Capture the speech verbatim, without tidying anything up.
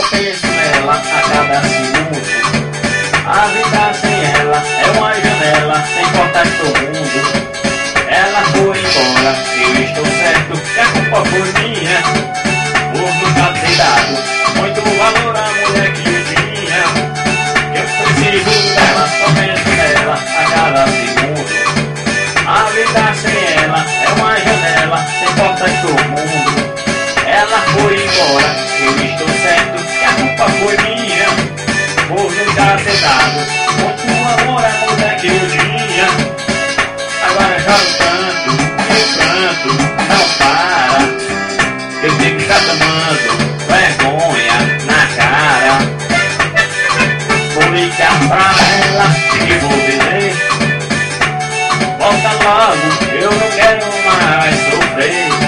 penso nela a cada segundo. A vida sem ela é uma janela sem portas do mundo. Ela foi embora, eu estou certo que a culpa foi minha, por nunca ter dado muito valor à mulher que eu tinha. Eu preciso dela, só penso nela a cada segundo. A vida sem ela é uma janela sem portas do mundo. Ela foi embora, eu estou certo que a culpa foi minha, por nunca ter dado muito amor à mulher que eu tinha. Agora já no canto, eu canto, não para. Eu tenho que estar tomando vergonha na cara. Vou ligar pra ela e vou dizer: volta logo, eu não quero mais sofrer.